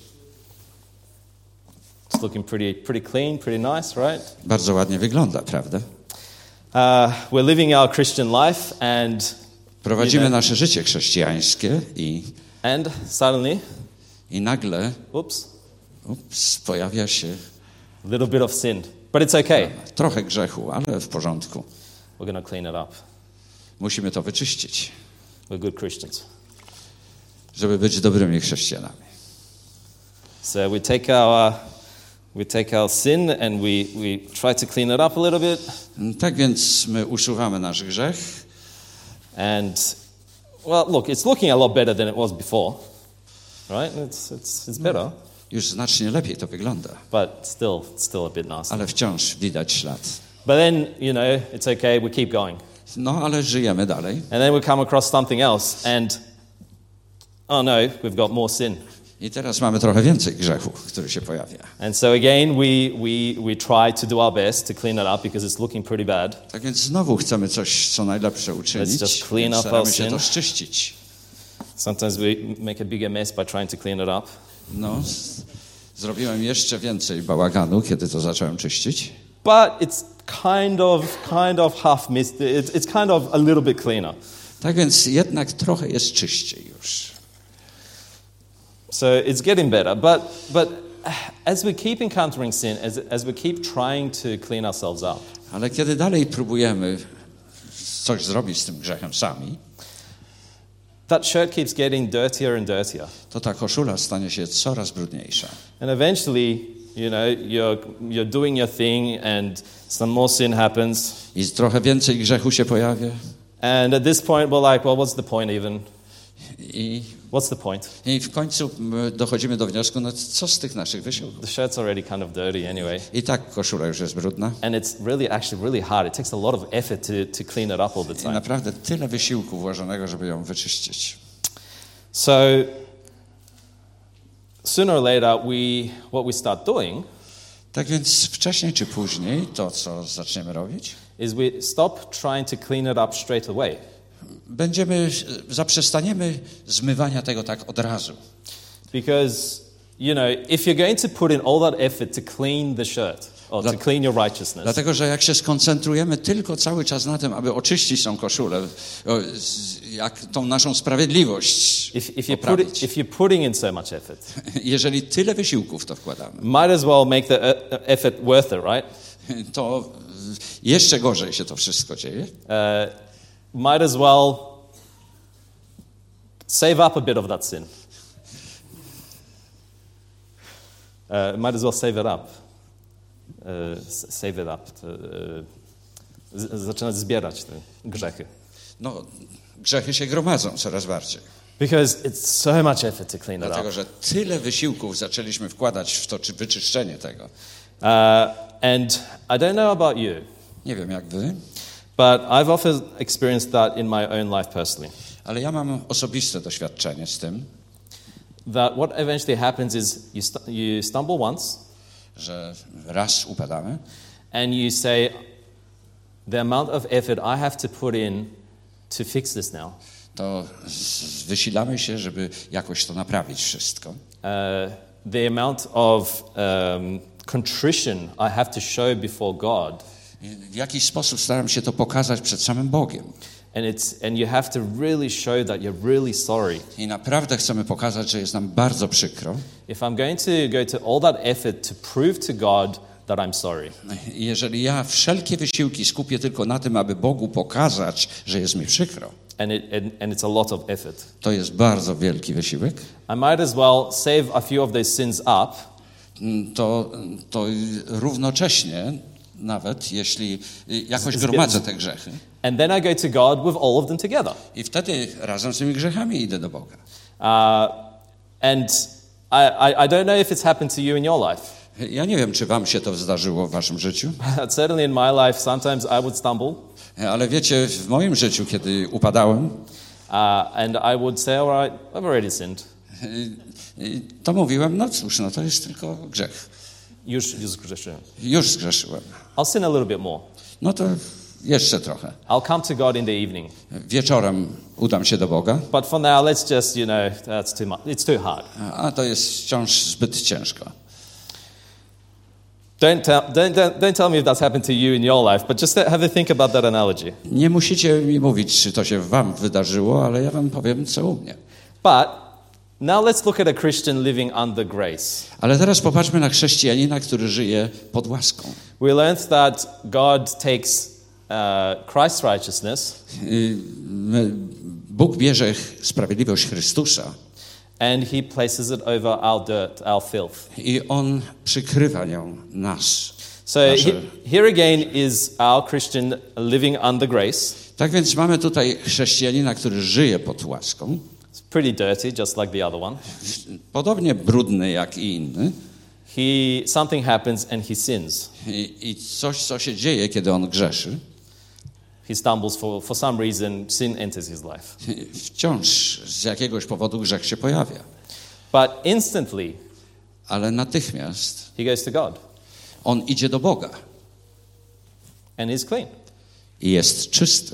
It's looking pretty, pretty clean, pretty nice, right? Bardzo ładnie wygląda, prawda? Uh, we're living our Christian life, and Prowadzimy you know, nasze życie chrześcijańskie i, and suddenly, i nagle oops, ups, pojawia się a little bit of sin, but it's okay. trochę grzechu, ale w porządku. We're going to clean it up. Musimy to wyczyścić, We're good Christians. żeby być dobrymi chrześcijanami. So we take our we take our sin and we, we try to clean it up a little bit. Tak więc my usuwamy nasz grzech. And well, look, it's looking a lot better than it was before, right? It's it's it's better, Już znacznie lepiej to wygląda, but still still a bit nasty. ale wciąż widać ślad. But then, you know, it's okay. We keep going, No, ale żyjemy dalej. and then we come across something else, and oh no, we've got more sin. I teraz mamy trochę więcej grzechu, który się pojawia. And so again, we, we, we try to do our best to clean it up because it's looking pretty bad. Tak więc znowu chcemy coś, co najlepsze Let's uczynić. just clean Więc up staramy our się sin. to szczyścić. Sometimes we make a bigger mess by trying to clean it up. No, z- zrobiłem jeszcze więcej bałaganu, kiedy to zacząłem czyścić. But it's kind of, kind of half missed. It's, it's kind of a little bit cleaner. Tak więc jednak trochę jest czyściej już. So it's getting better. But, but as we keep encountering sin, as, as we keep trying to clean ourselves up, Ale kiedy dalej próbujemy coś zrobić z tym grzechem sami, that shirt keeps getting dirtier and dirtier. to ta koszula stanie się coraz brudniejsza. And eventually, you know, you're, you're doing your thing and some more sin happens. I trochę więcej grzechu się pojawia. And at this point, we're like, well, what's the point even? I, What's the point? I w końcu dochodzimy do wniosku, no co z tych naszych wysiłków? The shirt's already kind of dirty anyway. I tak koszula już jest brudna. And it's really, actually really hard. It takes a lot of effort to, to clean it up all the I time. naprawdę tyle wysiłku włożonego, żeby ją wyczyścić. So sooner or later, we what we start doing Tak więc wcześniej czy później to, co zaczniemy robić, is we stop trying to clean it up straight away. będziemy, zaprzestaniemy zmywania tego tak od razu. Because, you know, if you're going to put in all that effort to clean the shirt or Dla- to clean your righteousness, Dlatego, że jak się skoncentrujemy tylko cały czas na tym, aby oczyścić tą koszulę, o, z- jak tą naszą sprawiedliwość if, if, you're poprawić. put, if you're putting in so much effort, Jeżeli tyle wysiłków w to wkładamy, might as well make the uh, effort worth it, right? to jeszcze gorzej się to wszystko dzieje. Uh, might as well save up a bit of that sin. Uh, might as well save it up. Uh, s- save it up. To, uh, z- zaczynać zbierać te grzechy. No, grzechy się gromadzą coraz bardziej. Because it's so much effort to clean it Dlatego, up. że tyle wysiłków zaczęliśmy wkładać w to czy wyczyszczenie tego. Uh, and I don't know about you, Nie wiem jak wy, but I've often experienced that in my own life personally. ale ja mam osobiste doświadczenie z tym, That what eventually happens is you, st- you stumble once że raz upadamy and you say, the amount of effort I have to put in to fix this now, to z- wysilamy się, żeby jakoś to naprawić wszystko. uh, the amount of um, contrition I have to show before God, I w jakiś sposób staram się to pokazać przed samym Bogiem. and it's and you have to really show that you're really sorry. I naprawdę chcemy pokazać, że jest nam bardzo przykro. If I'm going to go to all that effort to prove to God that I'm sorry, I jeżeli ja wszelkie wysiłki skupię tylko na tym, aby Bogu pokazać, że jest mi przykro, and it and, and it's a lot of effort, to jest bardzo wielki wysiłek, I might as well save a few of those sins up to, to równocześnie, nawet jeśli jakoś gromadzę te grzechy, and then I go to God with all of them together. i wtedy razem z tymi grzechami idę do Boga. Uh, and I, I, I don't know if it's happened to you in your life. Ja nie wiem, czy wam się to zdarzyło w waszym życiu, Certainly in my life, sometimes I would stumble ale wiecie, w moim życiu, kiedy upadałem, uh, and I would say, all right, I've already sinned. y, to mówiłem, no cóż, no to jest tylko grzech. Już, już zgrzeszyłem. Już zgrzeszyłem. I'll sin a little bit more. No to jeszcze trochę. I'll come to God in the evening. Wieczorem udam się do Boga, But for now, let's just, you know, that's too much. It's too hard. a to jest wciąż zbyt ciężko. Don't tell, don't, don't, don't tell me if that's happened to you in your life, but just have a think about that analogy. Nie musicie mi mówić, czy to się wam wydarzyło, ale ja wam powiem, co u mnie. But now let's look at a Christian living under grace. Ale teraz popatrzmy na chrześcijanina, który żyje pod łaską. We learned that God takes uh, Christ's righteousness Y, my- Bóg bierze sprawiedliwość Chrystusa and he places it over our dirt, our filth. i On przykrywa nią nas. So Nasze- he, here again is our Christian living under grace. Tak więc mamy tutaj chrześcijanina, który żyje pod łaską, It's pretty dirty, just like the other one. podobnie brudny jak i inny. He, something happens and he sins. I, i coś, co się dzieje, kiedy on grzeszy, He stumbles for, for some reason, sin enters his life. wciąż z jakiegoś powodu grzech się pojawia. But instantly, Ale natychmiast he goes to God on idzie do Boga and is clean. i jest czysty.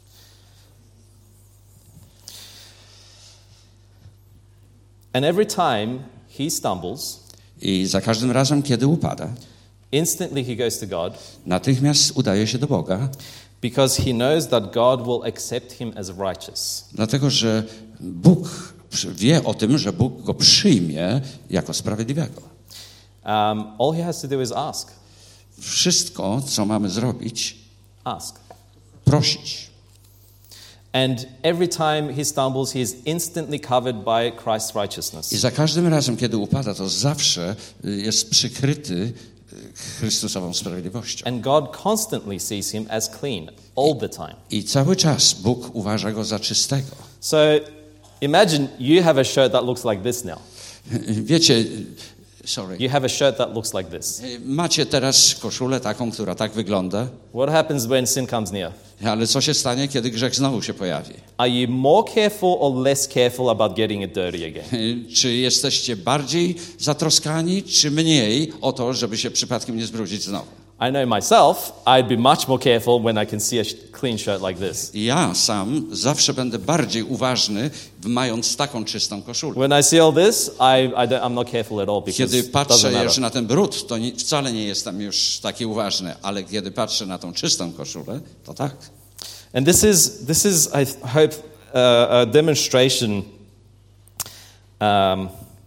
And every time he stumbles, I za każdym razem, kiedy upada, instantly he goes to God natychmiast udaje się do Boga, because he knows that God will accept him as righteous. dlatego że Bóg przy- wie o tym, że Bóg go przyjmie jako sprawiedliwego. Um, all he has to do is ask. Wszystko, co mamy zrobić, Ask. prosić. And every time he stumbles, he is instantly covered by Christ's righteousness. I za każdym razem, kiedy upada, to zawsze jest przykryty Chrystusową sprawiedliwością. And God constantly sees him as clean all the time. I cały czas Bóg uważa go za czystego. So imagine you have a shirt that looks like this now. Wiecie, sorry. You have a shirt that looks like this. Macie teraz koszulę taką, która tak wygląda. What happens when sin comes near? Ale co się stanie, kiedy grzech znowu się pojawi? Are you more careful or less careful about getting it dirty again? Czy jesteście bardziej zatroskani, czy mniej o to, żeby się przypadkiem nie zbrudzić znowu? I know myself, I'd be much more careful when I can see a clean shirt like this. Ja sam zawsze będę bardziej uważny, mając taką czystą koszulę. When I see all this, I, I don't, I'm not careful at all because Kiedy it doesn't patrzę matter. już na ten brud, to nie, wcale nie jestem już taki uważny, ale kiedy patrzę na tą czystą koszulę, to tak. And this is, this is I hope, uh, a demonstration um,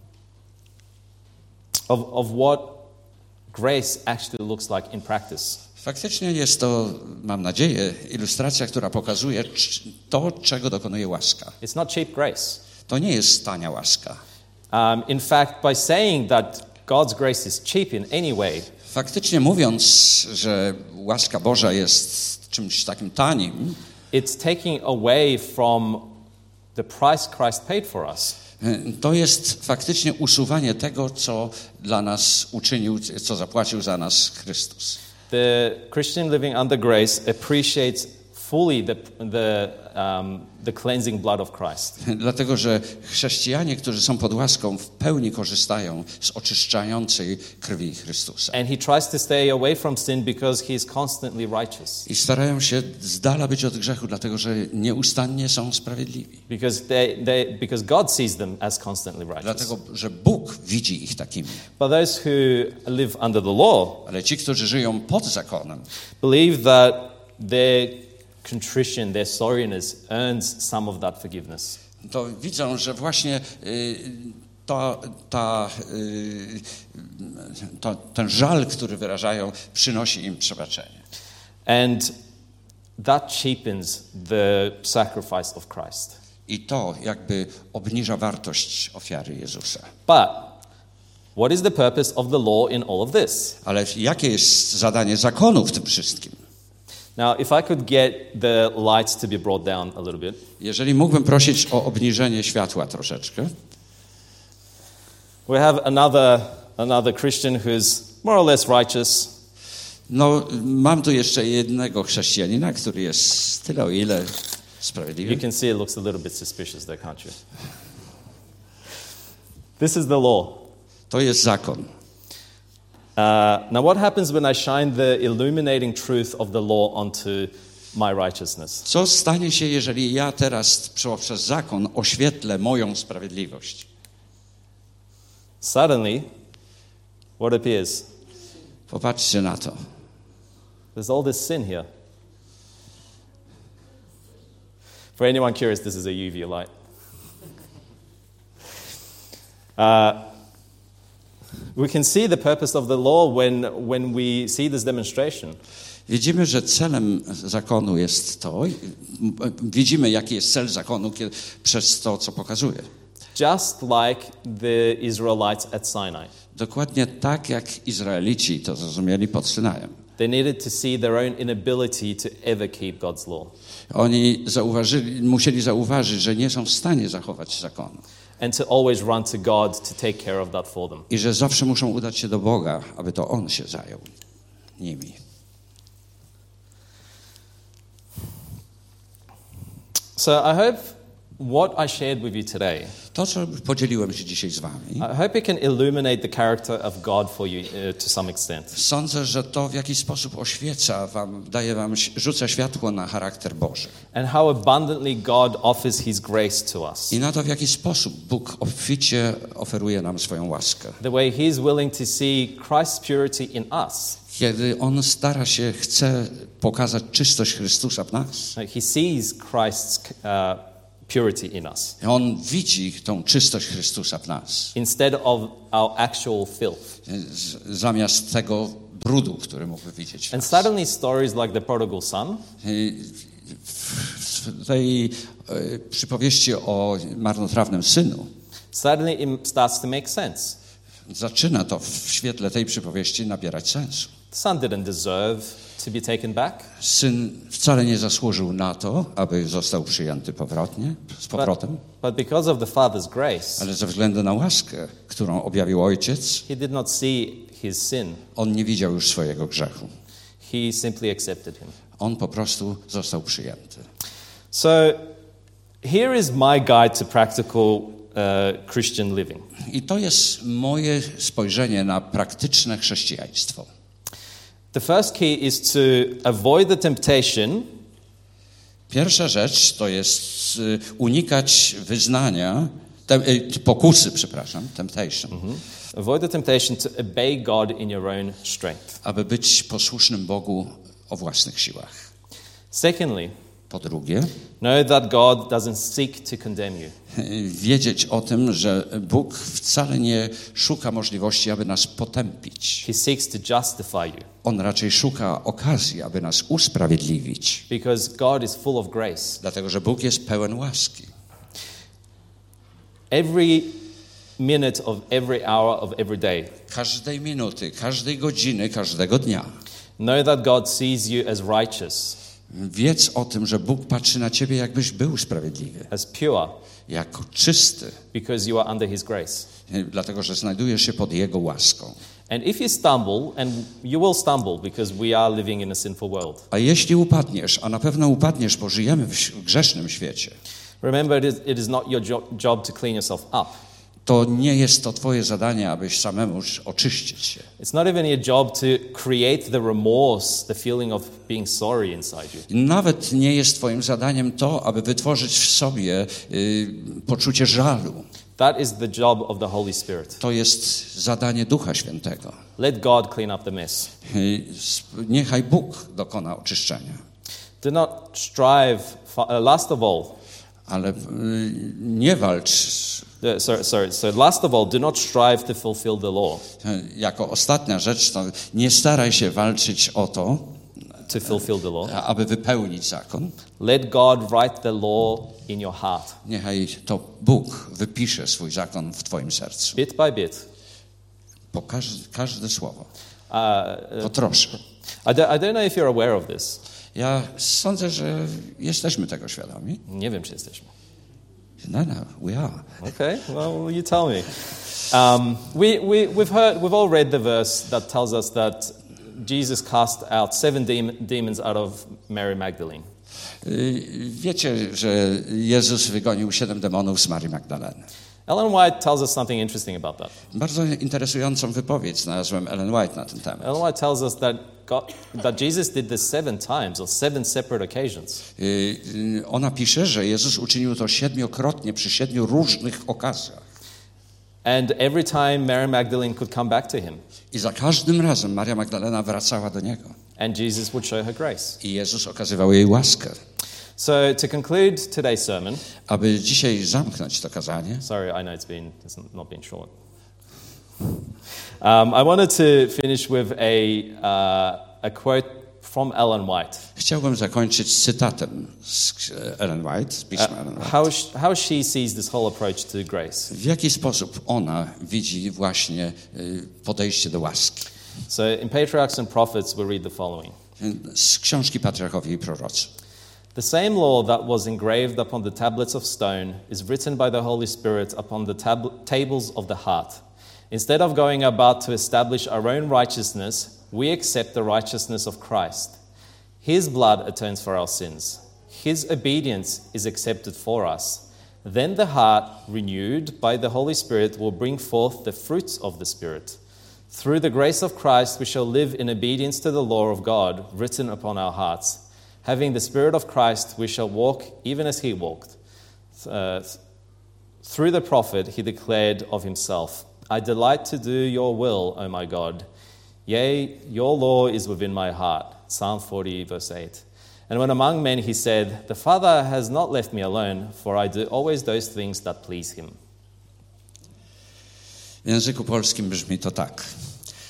of, of what grace actually looks like in practice. Faktycznie jest to, mam nadzieję, ilustracja, która pokazuje to, czego dokonuje łaska. It's not cheap grace. To nie jest tania łaska. Um, in fact, by saying that God's grace is cheap in any way, Faktycznie mówiąc, że łaska Boża jest czymś takim tanim, it's taking away from the price Christ paid for us. to jest faktycznie usuwanie tego, co dla nas uczynił, co zapłacił za nas Chrystus. The Christian living under grace appreciates fully the, the, um, the cleansing blood of Christ. Dlatego, że chrześcijanie, którzy są pod łaską, w pełni korzystają z oczyszczającej krwi Chrystusa. And he tries to stay away from sin because he is constantly righteous. I starają się z dala być od grzechu, dlatego, że nieustannie są sprawiedliwi. Because, they, they, because God sees them as constantly righteous. Dlatego, że Bóg widzi ich takimi. But those who live under the law Ale ci, którzy żyją pod zakonem, believe that their contrition, their sorriness earns some of that forgiveness. to widzą, że właśnie y, to, ta, y, to, ten żal, który wyrażają, przynosi im przebaczenie. And that cheapens the sacrifice of Christ. I to jakby obniża wartość ofiary Jezusa. But what is the purpose of the law in all of this? Ale jakie jest zadanie zakonu w tym wszystkim? Now, if I could get the lights to be brought down a little bit. Jeżeli mógłbym prosić o obniżenie światła troszeczkę. We have another, another Christian who's more or less righteous. No, mam tu jeszcze jednego chrześcijanina, który jest tyle o ile You sprawiedliwy. can see it looks a little bit suspicious there, can't you? This is the law. To jest zakon. Uh, now, what happens when I shine the illuminating truth of the law onto my righteousness? Co stanie się, jeżeli ja teraz poprzez zakon oświetlę moją sprawiedliwość? Suddenly, what appears? Popatrzcie na to. There's all this sin here. For anyone curious, this is a U V light. Uh, we can see the purpose of the law when, when we see this demonstration. Widzimy, że celem zakonu jest to, widzimy, jaki jest cel zakonu kiedy, przez to, co pokazuje. Just like the Israelites at Sinai. Dokładnie tak, jak Izraelici to zrozumieli pod Synajem. They needed to see their own inability to ever keep God's law. Oni zauważyli, musieli zauważyć, że nie są w stanie zachować zakonu. And to always run to God to take care of that for them. I że zawsze muszą udać się do Boga, aby to On się zajął nimi. So I hope what I shared with you today, To, co podzieliłem się dzisiaj z wami, I hope it can illuminate the character of God for you uh, to some extent. sądzę, że to w jakiś sposób oświeca wam, daje wam, rzuca światło na charakter Boży. And how abundantly God offers His grace to us. I na to, w jaki sposób Bóg obficie oferuje nam swoją łaskę. The way He's willing to see Christ's purity in us. Kiedy On stara się, chce pokazać czystość Chrystusa w nas. Like He sees Christ's uh, purity in us. On widzi tą czystość Chrystusa w nas. Instead of our actual filth. Z, zamiast tego brudu, który mógłby widzieć w And nas. suddenly stories like the prodigal son I W tej e, przypowieści o marnotrawnym synu suddenly it starts to make sense. zaczyna to w świetle tej przypowieści nabierać sensu. The son didn't deserve to be taken back. Syn wcale nie zasłużył na to, aby został przyjęty powrotnie, z powrotem, But, but because of the father's grace, ale ze względu na łaskę, którą objawił ojciec, he did not see his sin. on nie widział już swojego grzechu. He simply accepted him. On po prostu został przyjęty. So here is my guide to practical uh, Christian living. I to jest moje spojrzenie na praktyczne chrześcijaństwo. The first key is to avoid the temptation Pierwsza rzecz to jest y, unikać wyznania, te, y, pokusy, przepraszam, temptation, Mm-hmm. Avoid the temptation to obey God in your own strength. aby być posłusznym Bogu o własnych siłach. Secondly, Po drugie, know that God doesn't seek to condemn you. y, wiedzieć o tym, że Bóg wcale nie szuka możliwości, aby nas potępić. He seeks to justify you On raczej szuka okazji, aby nas usprawiedliwić, because God is full of grace. dlatego że Bóg jest pełen łaski. Every minute of every hour of every day, Każdej minuty, każdej godziny, każdego dnia. know that God sees you as righteous, Wiedz o tym, że Bóg patrzy na ciebie, jakbyś był sprawiedliwy, as pure, jako czysty, because you are under His grace. dlatego że znajdujesz się pod Jego łaską. And if you stumble, and you will stumble because we are living in a sinful world, A jeśli upadniesz, a na pewno upadniesz, bo żyjemy w grzesznym świecie, remember it is, it is not your jo- job to clean yourself up. to nie jest to twoje zadanie, abyś samemu oczyścić się. It's not even your job to create the remorse, the feeling of being sorry inside you. Nawet nie jest twoim zadaniem to, aby wytworzyć w sobie y, poczucie żalu. That is the job of the Holy Spirit. To jest zadanie Ducha Świętego. Let God clean up the mess. Y, sp- Niechaj Bóg dokona oczyszczenia. Do not strive, for, uh, last of all, Ale y, nie walcz, uh, sorry, sorry, so last of all, do not strive to fulfill the law, y, jako ostatnia rzecz, to nie staraj się walczyć o to, to fulfill the law. aby wypełnić zakon. Let God write the law in your heart, Niechaj to Bóg wypisze swój zakon w twoim sercu. bit by bit. Po każde, każde słowo. Uh, Po trosze. I, don't, I don't know if you're aware of this. Ja sądzę, że jesteśmy tego świadomi. Nie wiem, czy jesteśmy. No, no, we are. Okay, well, you tell me. Um, we, we, we've heard, we've all read the verse that tells us that Jesus cast out seven dem- demons out of Mary Magdalene. Y, Wiecie, że Jezus wygonił siedem demonów z Marii Magdaleny. Ellen White tells us something interesting about that. Bardzo interesującą wypowiedź znalazłem Ellen White na ten temat. Ellen White tells us that, God, that Jesus did this seven times on seven separate occasions. Y, y, Ona pisze, że Jezus uczynił to siedmiokrotnie przy siedmiu różnych okazjach. And every time Mary Magdalene could come back to him. I za każdym razem Maria Magdalena wracała do Niego. And Jesus would show her grace. I Jezus okazywał jej łaskę. So to conclude today's sermon, Aby dzisiaj zamknąć to kazanie, sorry, I know it's been it's not been short. Um, I wanted to finish with a uh, a quote from Ellen White. chciałbym zakończyć cytatem z Ellen White, z pisma Ellen Uh, White. how sh- how she sees this whole approach to grace. W jaki sposób ona widzi właśnie y, podejście do łaski. So in Patriarchs and Prophets, we read the following: Z książki Patriarchowie i Prorocy. The same law that was engraved upon the tablets of stone is written by the Holy Spirit upon the tab- tables of the heart. Instead of going about to establish our own righteousness, we accept the righteousness of Christ. His blood atones for our sins. His obedience is accepted for us. Then the heart, renewed by the Holy Spirit, will bring forth the fruits of the Spirit. Through the grace of Christ, we shall live in obedience to the law of God written upon our hearts. Having the Spirit of Christ, we shall walk even as he walked. Uh, through the prophet, he declared of himself, I delight to do your will, O my God. Yea, your law is within my heart. Psalm forty, verse eight. And when among men he said, the Father has not left me alone, for I do always those things that please him. W języku polskim brzmi to tak.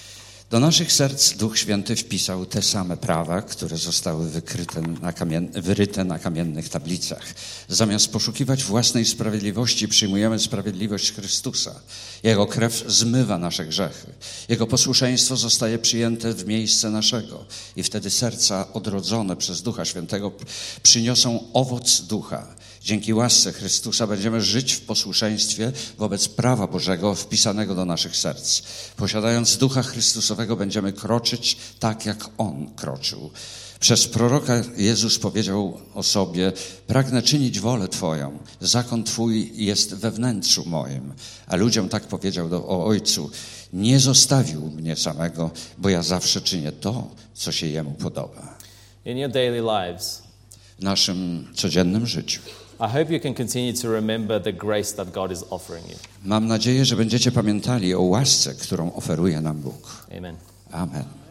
Do naszych serc Duch Święty wpisał te same prawa, które zostały wykryte na kamien... wyryte na kamiennych tablicach. Zamiast poszukiwać własnej sprawiedliwości, przyjmujemy sprawiedliwość Chrystusa. Jego krew zmywa nasze grzechy. Jego posłuszeństwo zostaje przyjęte w miejsce naszego. I wtedy serca odrodzone przez Ducha Świętego przyniosą owoc Ducha. Dzięki łasce Chrystusa będziemy żyć w posłuszeństwie wobec prawa Bożego wpisanego do naszych serc. Posiadając Ducha Chrystusowego będziemy kroczyć tak, jak On kroczył. Przez proroka Jezus powiedział o sobie: pragnę czynić wolę Twoją, zakon Twój jest we wnętrzu moim. A ludziom tak powiedział do, o Ojcu: nie zostawił mnie samego, bo ja zawsze czynię to, co się Jemu podoba. In your daily lives, W naszym codziennym życiu I hope you can continue to remember the grace that God is offering you. mam nadzieję, że będziecie pamiętali o łasce, którą oferuje nam Bóg. Amen. Amen.